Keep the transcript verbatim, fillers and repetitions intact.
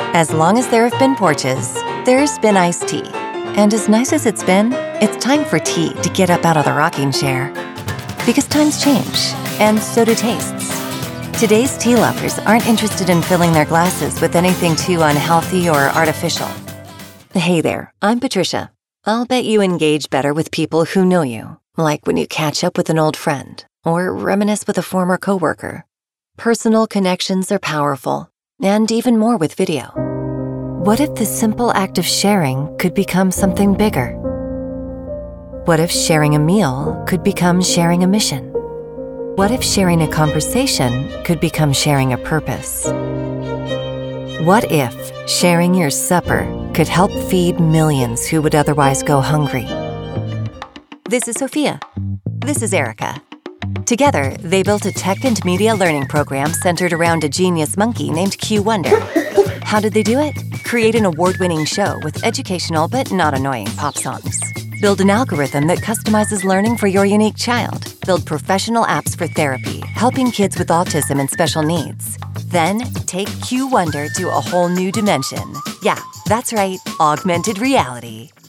As long as there have been porches, there's been iced tea. And as nice as it's been, it's time for tea to get up out of the rocking chair. Because times change, and so do tastes. Today's tea lovers aren't interested in filling their glasses with anything too unhealthy or artificial. Hey there, I'm Patricia. I'll bet you engage better with people who know you, like when you catch up with an old friend or reminisce with a former coworker. Personal connections are powerful, and even more with video. What if the simple act of sharing could become something bigger? What if sharing a meal could become sharing a mission? What if sharing a conversation could become sharing a purpose? What if sharing your supper could help feed millions who would otherwise go hungry? This is Sophia. This is Erica. Together, they built a tech and media learning program centered around a genius monkey named Q Wonder. How did they do it? Create an award-winning show with educational but not annoying pop songs. Build an algorithm that customizes learning for your unique child. Build professional apps for therapy, helping kids with autism and special needs. Then, take Q Wonder to a whole new dimension. Yeah, that's right, augmented reality.